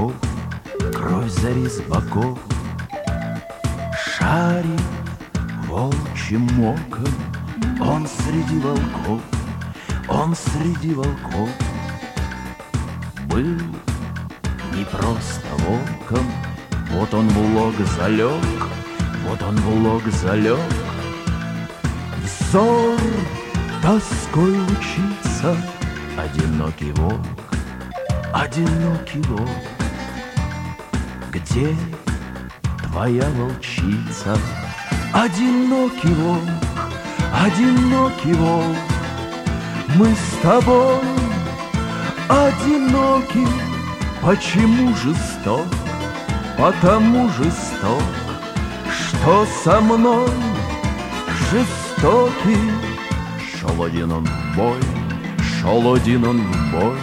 боков, кровь зари с боков. Шарит волчьим оком, он среди волков, он среди волков. Был не просто волком, вот он в лог залег, вот он в лог залег. Взор тоской лучится, одинокий волк, одинокий волк. Где твоя волчица? Одинокий волк, одинокий волк. Мы с тобой одиноки. Почему жесток? Потому жесток, что со мной жестокий. Шел один он в бой, шел один он в бой.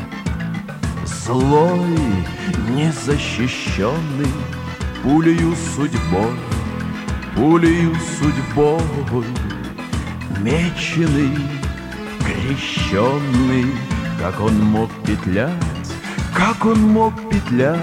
Злой, незащищенный, пулею судьбой, пулею судьбой. Меченый, крещенный, как он мог петлять, как он мог петлять.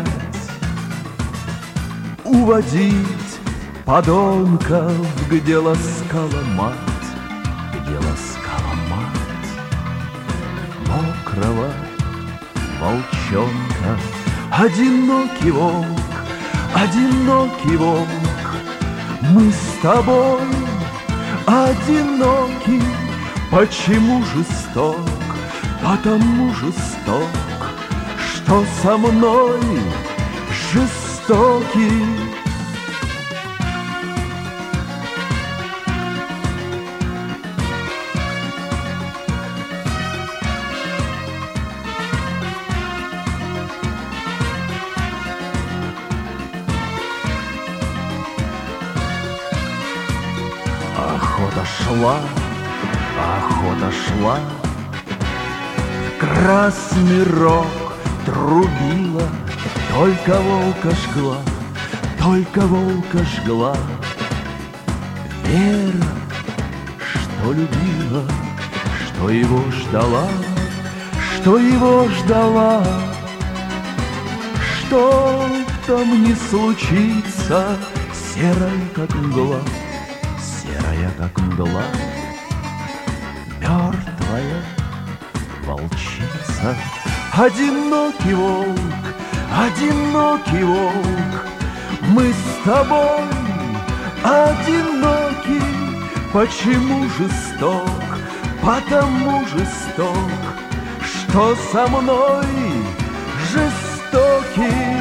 Уводить подонков, где ласкала мать, где ласкала мать мокрого волчонка. Одинокий волк, одинокий волк. Мы с тобой одиноки. Почему жесток? Потому жесток, что со мной жестокий. Охота шла, охота шла, красный рог трубила, только волка жгла, только волка жгла. Вера, что любила, что его ждала, что его ждала. Что там не случится, серая как мгла, серая как мгла. Мертвая волчица. Одинокий волк, одинокий волк. Мы с тобой одиноки. Почему жесток? Потому жесток, что со мной жестокий.